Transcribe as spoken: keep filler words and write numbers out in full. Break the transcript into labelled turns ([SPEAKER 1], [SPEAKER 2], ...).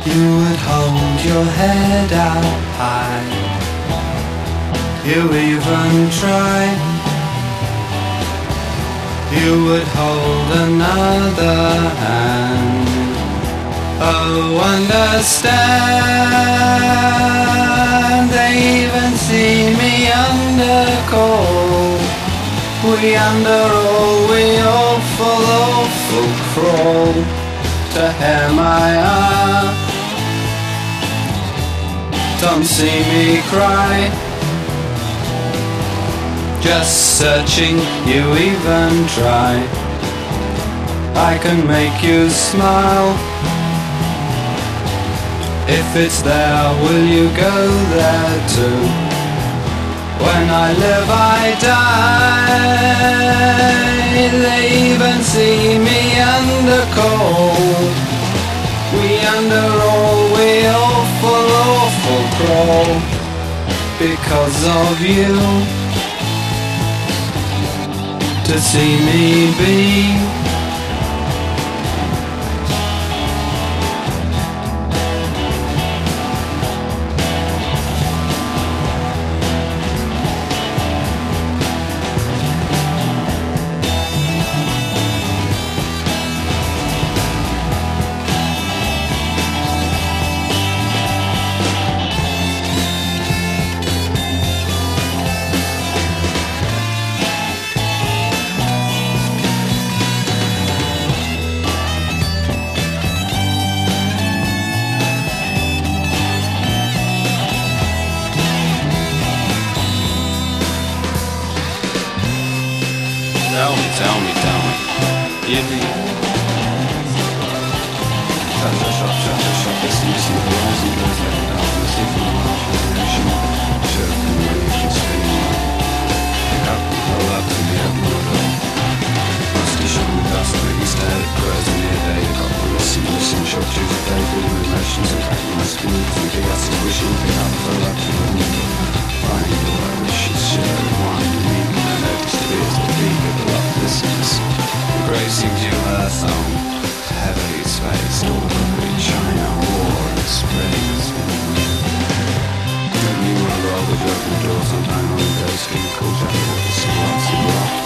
[SPEAKER 1] You would hold your head out high. You even try. You would hold another hand. Oh, understand. They even see me under call. We under all, we awful, awful crawl to hear my heart. Don't see me cry. Just searching, you even try. I can make you smile. If it's there, will you go there too? When I live, I die. They even see me under cold. We under all, we awful, awful crawl because of you. To see me be
[SPEAKER 2] Tell me, tell me, tell me. Give me. Touch a shot, touch a shot. It's easy. The horizon goes like a dove. The sea from the marsh of the ocean. Surf and wave and spinning. Pick up, roll up to the open water. Musty shot in the dust, making stared. Grows in near day. I got the listen, listen. Short shoes of day. Feeling my emotions and cracking my skin. Thinking that's the wishing. Pick up, roll up to the open water. Finding all I wish is share wine and me. I noticed it is the beat of the love listeners. The grey seems you her song. Heavily spaced, all of it China war and springs. Don't you wanna roll the broken doors on time on the ghost in cool jacket with the swats and rock?